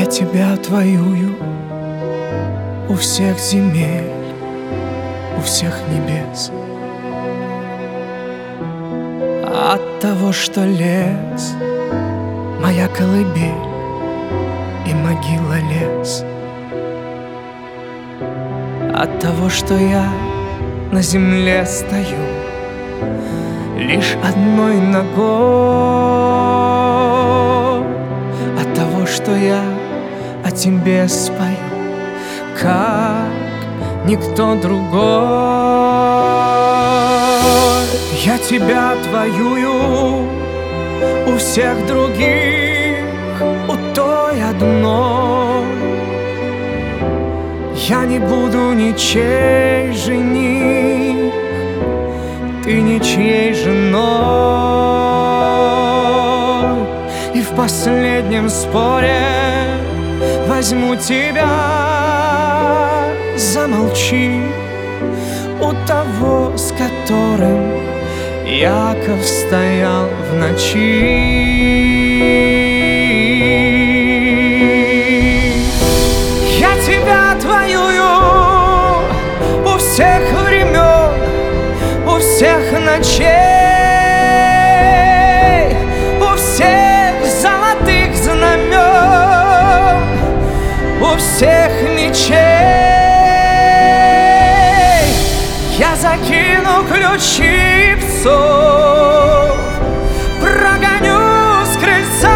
тебя твоюю у всех земель, у всех небес. От того, что лес — моя колыбель и могила лес. От того, что я на земле стою лишь одной ногой. От того, что я о тебе спою, как никто другой. Я тебя твоюю у всех других, у той одной. Я не буду ничей жених, ты ничьей женой. И в последнем споре возьму тебя. Замолчи у того, с которым Яков стоял в ночи. Я тебя твоюю у всех времен, у всех ночей, у всех золотых знамен, у всех мечей. Я закину ключи псов, прогоню с крыльца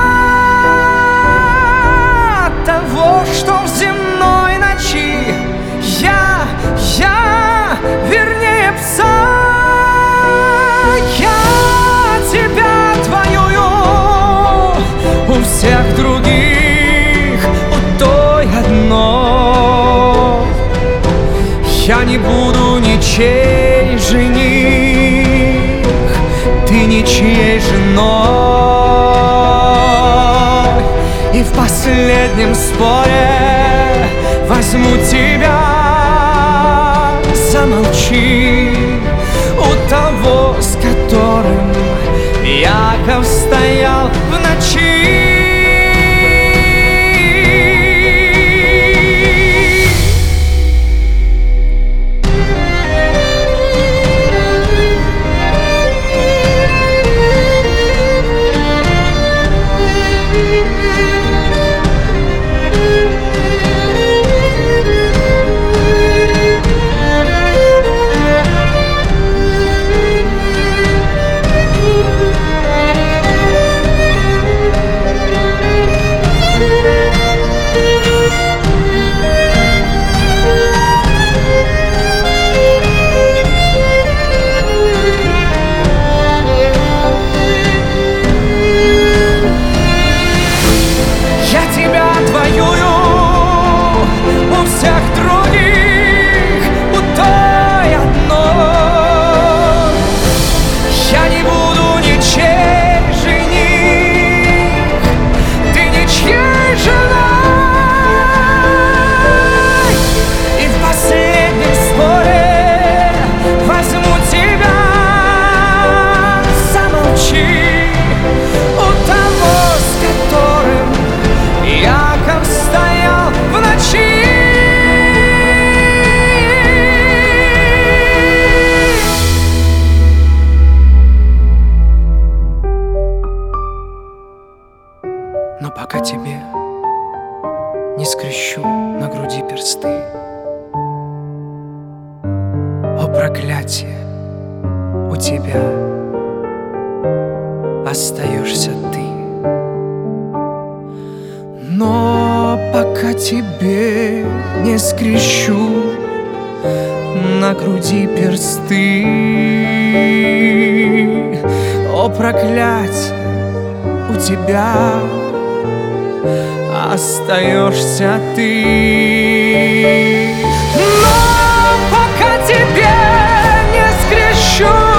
того, что в земной ночи я вернее пса. Я тебя твоюю у всех других, у той одной. Я не буду ничей жених, ты ничьей женой. И в последнем споре возьму тебя. Замолчи у того, с которым Яков стоял в ночи. Но пока тебе не скрещу на груди персты, о проклятие, у тебя остаешься ты. Но пока тебе не скрещу на груди персты, о проклятие, у тебя остаешься ты. Но пока тебе не скрещу